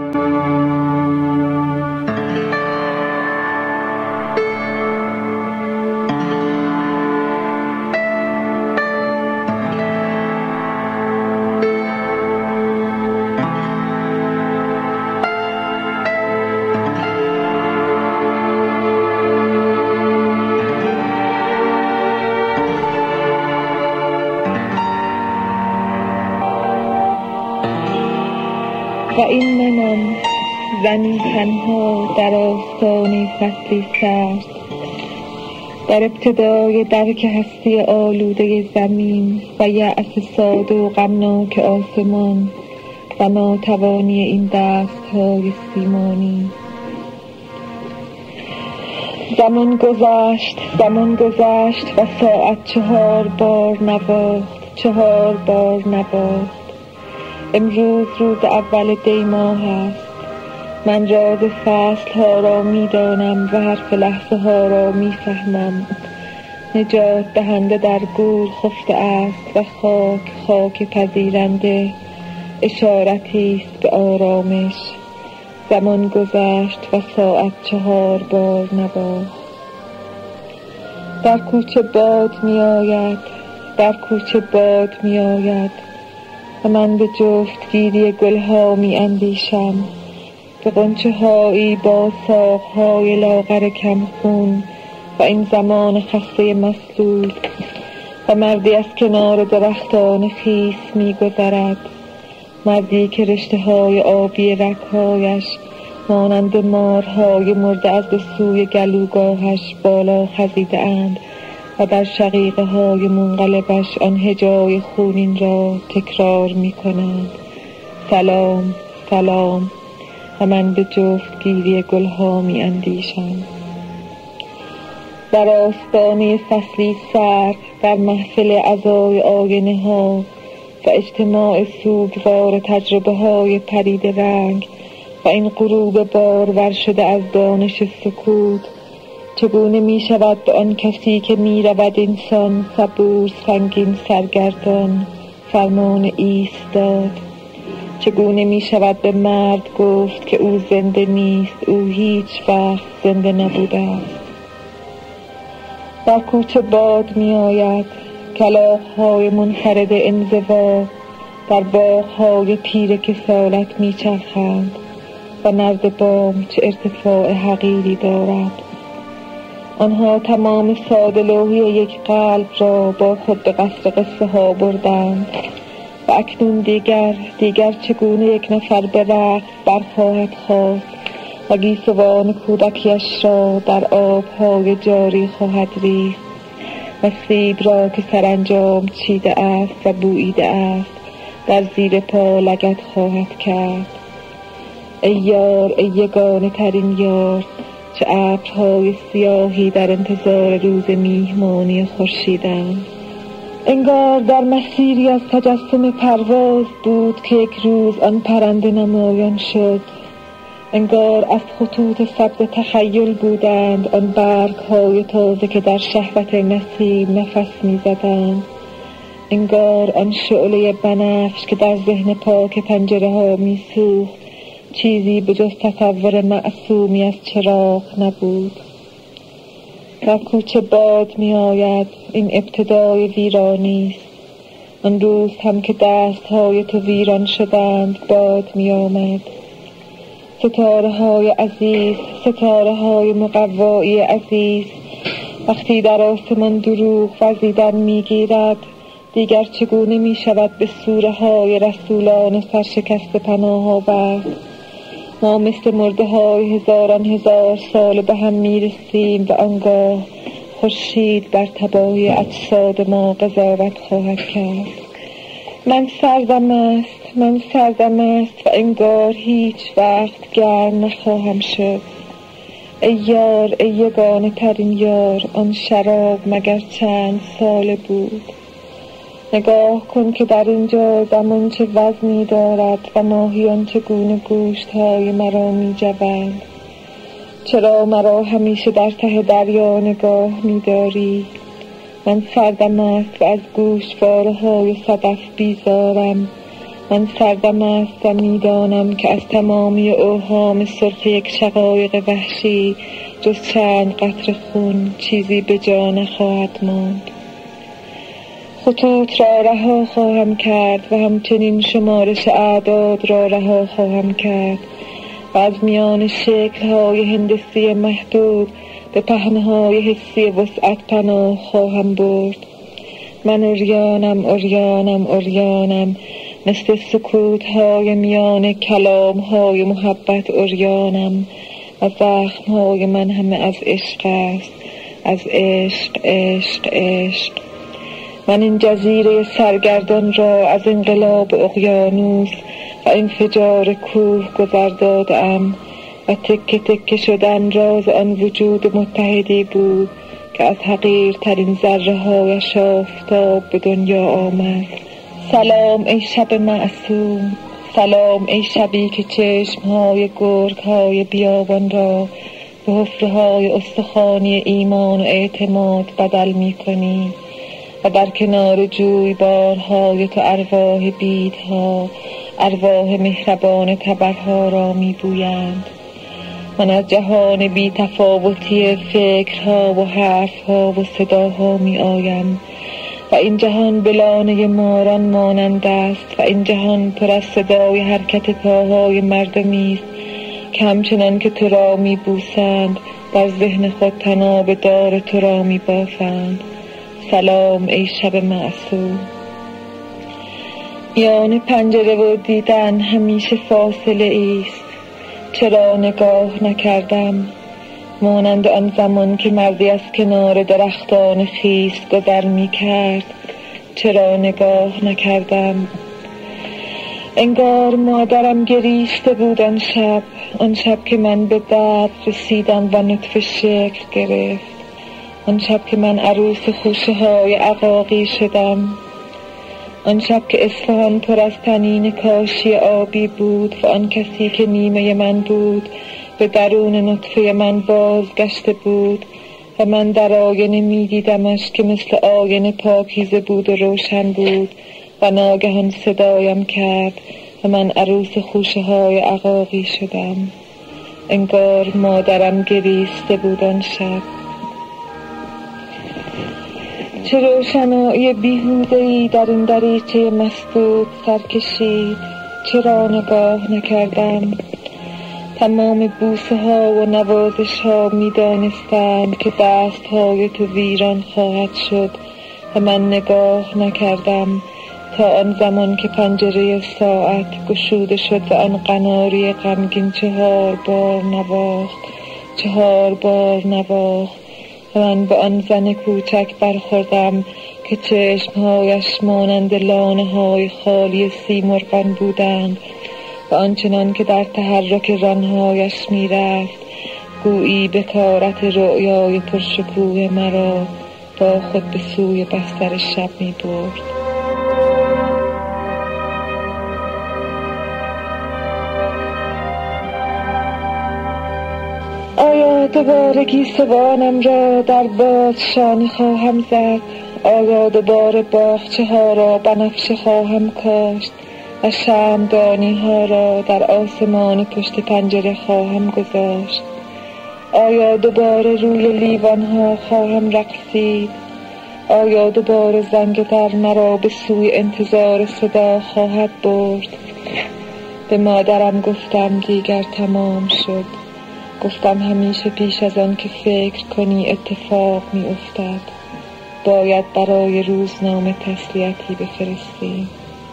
و این منم، زنی تنها در آستانه فصلی سرد، در ابتدای درک هستی آلوده زمین و یأس ساده و غمناک آسمان و ناتوانی این دست‌های سیمانی. زمان گذشت و ساعت 4 بار نواخت. امروز روز اول دی ماه است. من راز فصل ها را می دانم و حرف لحظه ها را می فهمم. نجات دهنده در گور خفته است و خاک پذیرنده اشارتی است به آرامش. زمان گذشت و ساعت 4 بار نواخت. در کوچه باد می آید و من به جفتگیری گلها می اندیشم، به غنچه هایی با ساقهای لاغر کمخون و این زمان خسته مسلول و مردی از کنار درختان خیس می گذرد، مردی که رشته های آبی رگ‌هایش مانند مارهای مرده از به سوی گلوگاهش بالا خزیده اند و در شقیقه های منقلبش آن هجای خونین را تکرار می کنند. سلام سلام. و من به جفتگیری گلها می اندیشم. در آستانه فصلی سرد، در محفل عزای آینه ها و اجتماع سوگوار تجربه های پرید رنگ و این غروب بارور شده از دانش سکوت، چگونه می شود به آن کسی که می رود اینسان صبور سنگین سرگردان فرمان ایستاد؟ چگونه می شود به مرد گفت که او زنده نیست، او هیچ وقت زنده نبوده است؟ در کوچه باد می آید، کلاغ‌های منفرد انزوا در باغ‌های پیر کسالت می چرخند و نرد بام چه ارتفاع حقیری دارد. آنها تمام ساده لوحی یک قلب را با خود به قصر قصه ها بردند و اکنون دیگر چگونه یک نفر به رقص برخواهد خواست و گیسوان کودکیش را در آبهای جاری خواهد ریخت و سیب را که سرانجام چیده است و بوییده است در زیر پا لگد خواهد کرد. ای یار، ای یگانه ترین یار، چه ابرهای سیاهی در انتظار روز میهمانی خورشیدند. انگار در مسیری از تجسم پرواز بود که یک روز آن پرنده نمایان شد. انگار از خطوط ثبت تخیل بودند آن برگ‌های تازه که در شهوت نسیم نفس می‌زدند. انگار آن شعله بنفش که در ذهن پاک پنجره‌ها می‌سوخت چیزی به جز تصور معصومی از چراغ نبود. در کوچه باد می آید، این ابتدای ویرانی است. آن روز هم که دست‌های تو ویران شدند باد می آمد. ستاره های عزیز، ستاره های مقوایی عزیز، وقتی در آسمان دروغ وزیدن می گیرد، دیگر چگونه می شود به سوره های رسولان سرشکست پناه آورد؟ ما مثل مرده های هزاران هزار سال به هم می رسیم و آنگاه خورشید بر تباهی اجساد ما قضاوت خواهد کرد. من سردم است و انگار هیچ وقت گرم نخواهم شد. ای یار، ای یگانه ترین یار، آن شراب مگر چند ساله بود؟ نگاه کن که در اینجا زمان چه وزنی دارد و ماهیان چگونه گوشت‌های مرا می‌جوند. چرا مرا همیشه در ته دریا نگاه می‌داری؟ من سردم است و از گوشواره‌های صدف بیزارم من سردم است و میدانم که از تمامی اوهام سرخ یک شقایق وحشی جز چند قطره خون چیزی به جا نخواهد ماند. خطوط را رها خواهم کرد و همچنین شمارش اعداد را رها خواهم کرد و از میان شکل‌های هندسی محدود به پهنه‌های حسی وسعت پناه خواهم برد. من عریانم مثل سکوت‌های میان کلام‌های محبت عریانم و زخم‌های من همه از عشق است، از عشق. من این جزیره سرگردان را از انقلاب اقیانوس و انفجار کوه گذر دادم و تکه تکه شدن راز آن وجود متحدی بود که از حقیرترین ذره‌هایش آفتاب به دنیا آمد. سلام ای شب معصوم، سلام ای شبی که چشم‌های گرگ‌های بیابان را به حفره‌های استخوانی ایمان و اعتماد بدل می‌کنی و در کنار جویبارهای تو ارواح بیدها، ارواح مهربان تبرها را می‌بویند. من از جهان بی تفاوتی فکرها و حرفها و صداها می آیم و این جهان به لانه ماران مانند است و این جهان پر از صدای حرکت پاهای مردمی است که همچنان که تو را می بوسند در ذهن خود طناب دار تو را می بافند. سلام ای شب معصوم. میان پنجره و دیدن همیشه فاصله ایست. چرا نگاه نکردم؟ مانند آن زمان که مردی از کنار درختان خیس گذر می کرد. چرا نگاه نکردم؟ انگار مادرم گریسته بود آن شب که من به درد رسیدم و نطفه شکل گرفت. آن شب که من عروس خوشه های عقاقی شدم. آن شب که اصفهان پر از طنین کاشی آبی بود و آن کسی که نیمه من بود به درون نطفه من بازگشته بود و من در آینه می دیدمش که مثل آینه پاکیزه بود و روشن بود و ناگهان صدایم کرد و من عروس خوشه های عقاقی شدم. انگار مادرم گریسته بود آن شب. چه روشنایی بیهوده‌ای در این دریچه مسدود سر کشید. چرا نگاه نکردم؟ تمام بوسه ها و نوازش ها می دانستند که دست های تو ویران خواهد شد و من نگاه نکردم تا آن زمان که پنجره ساعت گشوده شد و آن قناری غمگین 4 بار نواخت و من به آن زن کوچک برخوردم که چشمهایش مانند لانه های خالی سیمرغان بودند و آنچنان که در تحرک رانهایش می رفت گویی بکارت رؤیای پرشکوه مرا با خود به سوی بستر شب می برد. آیا دوباره گیسوانم را در باد شانه خواهم زد؟ آیا دوباره باغچه ها را بنفشه خواهم کاشت و شمعدانی ها را در آسمان پشت پنجره خواهم گذاشت؟ آیا دوباره روی لیوان ها خواهم رقصید؟ آیا دوباره زنگ در مرا به سوی انتظار صدا خواهد برد؟ به مادرم گفتم دیگر تمام شد. گفتم همیشه پیش از آن که فکر کنی اتفاق می افتد. باید برای روزنامه تسلیتی بفرستی.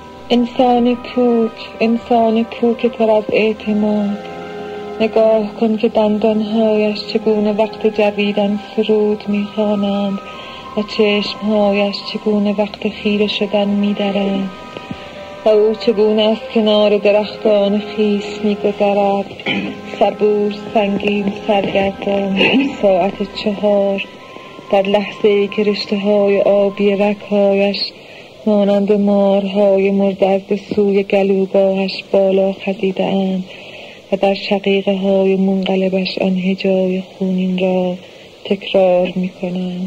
انسان پوک پر از اعتماد. نگاه کن که دندانهایش چگونه وقت جویدن سرود میخوانند و چشمهایش چگونه وقت خیره شدن میدرند و او چگونه از کنار درختان خیس میگذرد، صبور، سنگین، سرگردان. ساعت 4 در لحظه ای که رشته های آبی رگ‌هایش مانند مارهای مرده از به سوی گلوگاهش بالا خزیده اند و در شقیقه های منقلبش آن هجای خونین را تکرار می کنند.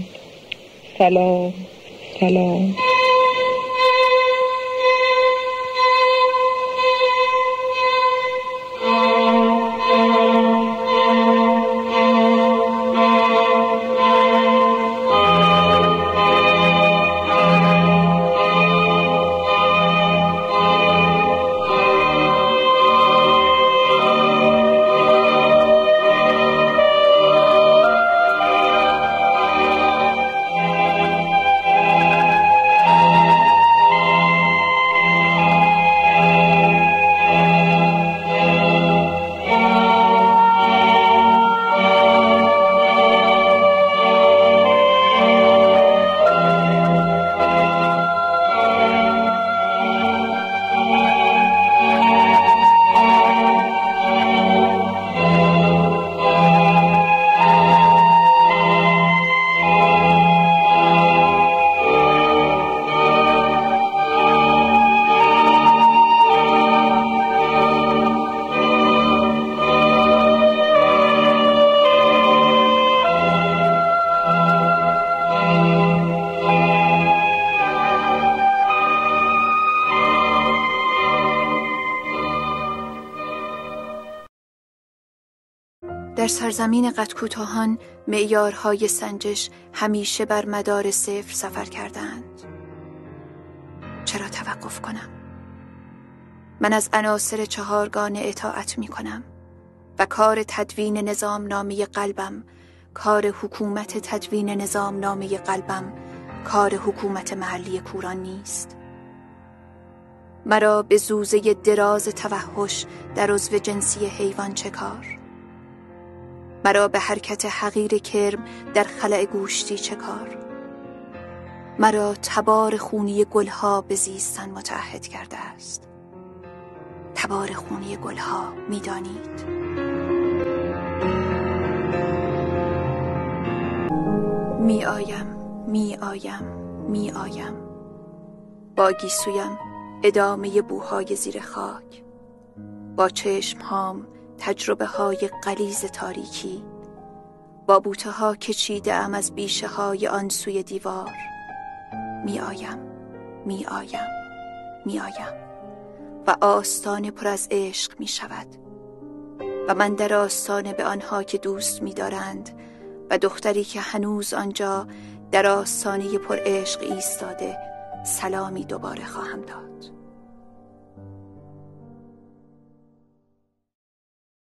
سلام، سلام. در سرزمین قد کوتاهان معیارهای سنجش همیشه بر مدار صفر سفر کردند. چرا توقف کنم؟ من از عناصر چهارگانه اطاعت می کنم و کار تدوین نظام نامی قلبم، کار حکومت تدوین نظام نامی قلبم، کار حکومت محلی کوران نیست. مرا به زوزه دراز توحش در عضو جنسی حیوان چه کار؟ مرا به حرکت حقیر کرم در خلأ گوشتی چه کار؟ مرا تبار خونی گلها به زیستن متعهد کرده است. تبار خونی گلها می دانید؟ می آیم با گیسویم ادامه بوهای زیر خاک، با چشمهام تجربه های غلیظ تاریکی، با بوته ها که چیده ام از بیشه های آن سوی دیوار. می آیم و آستانه پر از عشق می شود و من در آستانه به آنها که دوست می دارند و دختری که هنوز آنجا در آستانه پر عشق ایستاده سلامی دوباره خواهم داد.